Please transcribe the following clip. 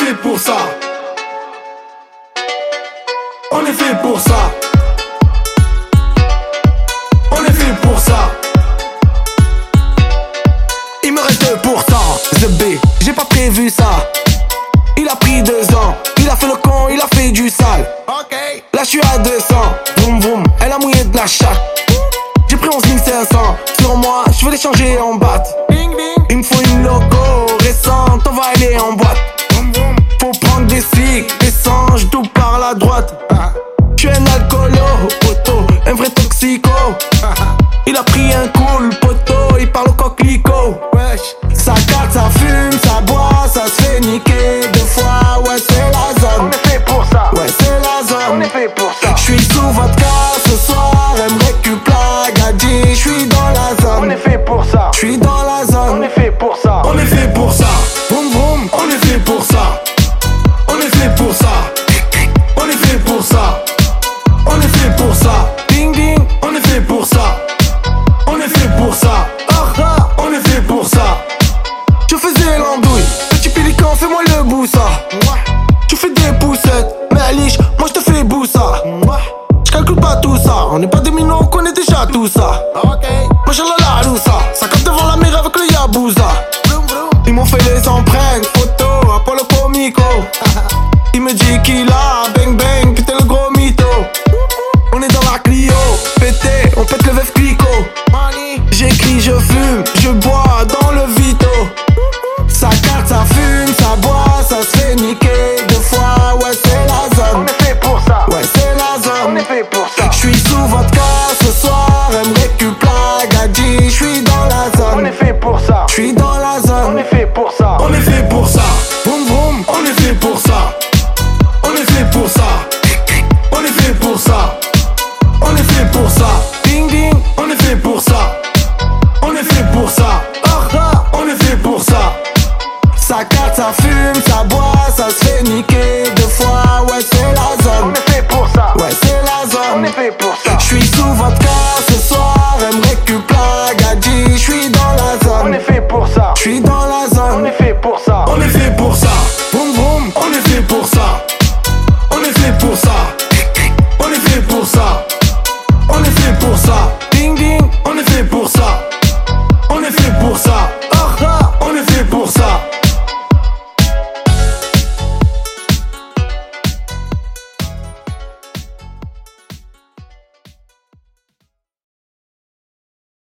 fait pour ça. On est fait pour ça. On est fait pour ça. Il me reste pourtant The B, j'ai pas prévu ça. Il a pris 2 ans, il a fait le con, il a fait du sale. Là je suis à 200, boum boum, elle a mouillé de la chatte. J'ai pris 11 500, sur moi, je vais les changer en batte. Il me faut une loco récente, on va aller en boîte. Faut prendre des cigs, des sangs, tout par la droite. Je suis un alcoolo, poteau, un vrai toxico. Il a pris un cool, poteau, il parle au coquelicot. Ça carte, ça fume, ça boit, ça se fait niquer 2 fois, ouais c'est la zone. On est fait pour ça. Ouais c'est la zone. On est fait pour ça. J'suis sous vodka ce soir, elle me récup la gadji. J'suis dans la On zone. est fait pour ça. J'suis dans la On zone. est fait pour ça. On est fait pour ça. Boum boum. On est fait pour ça. On est fait pour ça. On est fait pour ça. On est fait pour ça. Ding ding. On est fait pour ça. On est fait pour ça. On est fait pour ça. Je faisais l'andouille. Petit pélican, fais-moi le boussa. Tu fais des poussettes, mais à liche, moi je te fais boussa. J'calcule pas tout ça. On n'est pas des minots, on connaît déjà tout ça. Moi j'ai la loussa. Ça capte devant la mire avec le Yabusa. Ils m'ont fait les empreintes, photo, Apollo Comico. Il me dit qu'il a bang bang, putain le gros mytho. On est dans la Clio, pété, on pète le veuf clico. J'écris, je fume, je bois dans le Vito. Ça carte, ça fume, ça boit, ça se fait niquer 2 fois, ouais c'est la On zone. est fait pour ça. Ouais c'est la On zone. est fait pour ça. J'suis sous vodka ce soir, elle me récup la gadji. J'suis dans la On zone. est fait pour ça. J'suis dans la On zone. est fait pour ça.